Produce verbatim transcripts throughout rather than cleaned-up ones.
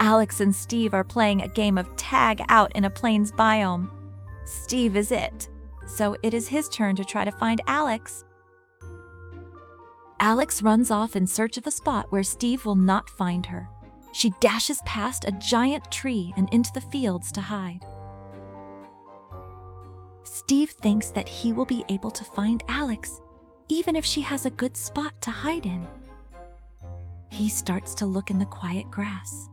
Alex and Steve are playing a game of tag out in a plains biome. Steve is it, so it is his turn to try to find Alex. Alex runs off in search of a spot where Steve will not find her. She dashes past a giant tree and into the fields to hide. Steve thinks that he will be able to find Alex, even if she has a good spot to hide in. He starts to look in the quiet grass.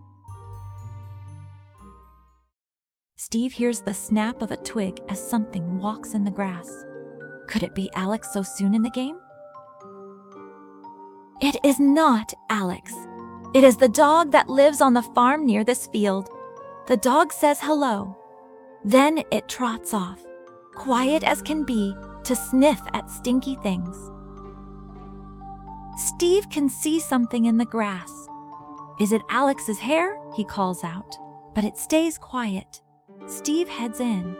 Steve hears the snap of a twig as something walks in the grass. Could it be Alex so soon in the game? It is not Alex. It is the dog that lives on the farm near this field. The dog says hello. Then it trots off, quiet as can be, to sniff at stinky things. Steve can see something in the grass. Is it Alex's hair? He calls out, but it stays quiet. Steve heads in.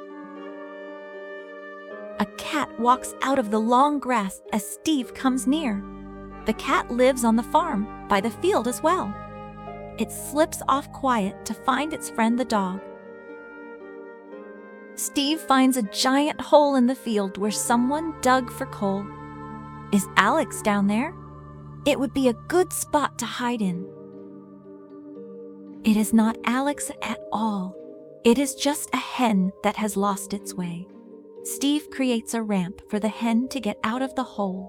A cat walks out of the long grass as Steve comes near. The cat lives on the farm, by the field as well. It slips off quiet to find its friend the dog. Steve finds a giant hole in the field where someone dug for coal. Is Alex down there? It would be a good spot to hide in. It is not Alex at all. It is just a hen that has lost its way. Steve creates a ramp for the hen to get out of the hole.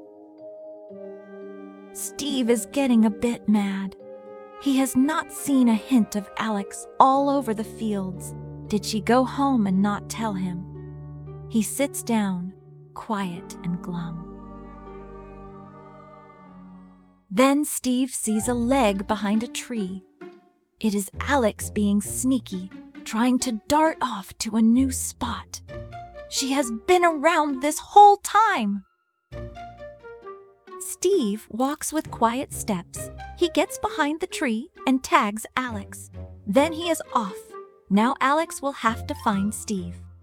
Steve is getting a bit mad. He has not seen a hint of Alex all over the fields. Did she go home and not tell him? He sits down, quiet and glum. Then Steve sees a leg behind a tree. It is Alex being sneaky, trying to dart off to a new spot. She has been around this whole time. Steve walks with quiet steps. He gets behind the tree and tags Alex. Then he is off. Now Alex will have to find Steve.